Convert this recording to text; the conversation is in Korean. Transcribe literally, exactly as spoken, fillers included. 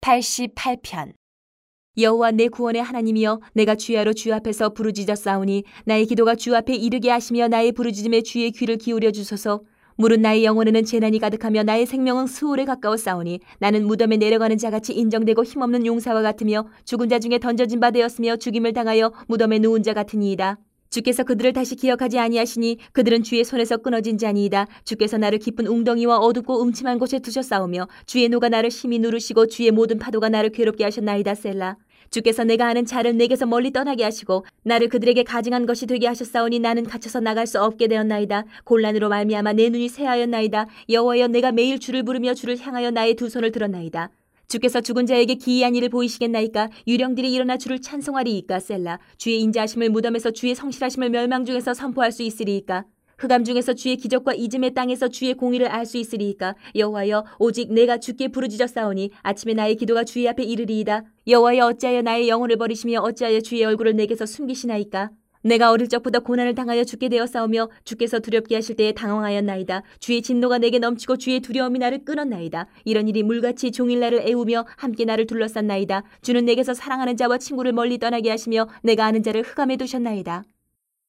팔십팔 편. 여호와 내 구원의 하나님이여, 내가 주야로 주 앞에서 부르짖었사오니 나의 기도가 주 앞에 이르게 하시며 나의 부르짖음에 주의 귀를 기울여 주소서. 물은 나의 영혼에는 재난이 가득하며 나의 생명은 수월에 가까웠사오니 나는 무덤에 내려가는 자같이 인정되고 힘없는 용사와 같으며 죽은 자 중에 던져진 바 되었으며 죽임을 당하여 무덤에 누운 자 같으니이다. 주께서 그들을 다시 기억하지 아니하시니 그들은 주의 손에서 끊어진 자니이다. 주께서 나를 깊은 웅덩이와 어둡고 음침한 곳에 두셨사오며 주의 노가 나를 심히 누르시고 주의 모든 파도가 나를 괴롭게 하셨나이다. 셀라. 주께서 내가 아는 자를 내게서 멀리 떠나게 하시고 나를 그들에게 가증한 것이 되게 하셨사오니 나는 갇혀서 나갈 수 없게 되었나이다. 곤란으로 말미암아 내 눈이 새하였나이다. 여호와여, 내가 매일 주를 부르며 주를 향하여 나의 두 손을 들었나이다. 주께서 죽은 자에게 기이한 일을 보이시겠나이까? 유령들이 일어나 주를 찬송하리이까? 셀라. 주의 인자하심을 무덤에서 주의 성실하심을 멸망 중에서 선포할 수 있으리이까? 흑암 중에서 주의 기적과 이즘의 땅에서 주의 공의를 알 수 있으리이까? 여호와여, 오직 내가 주께 부르짖었사오니 아침에 나의 기도가 주의 앞에 이르리이다. 여호와여, 어찌하여 나의 영혼을 버리시며 어찌하여 주의 얼굴을 내게서 숨기시나이까? 내가 어릴 적부터 고난을 당하여 죽게 되었사오며 주께서 두렵게 하실 때에 당황하였나이다. 주의 진노가 내게 넘치고 주의 두려움이 나를 끊었나이다. 이런 일이 물같이 종일 나를 애우며 함께 나를 둘러쌌나이다. 주는 내게서 사랑하는 자와 친구를 멀리 떠나게 하시며 내가 아는 자를 흑암에 두셨나이다.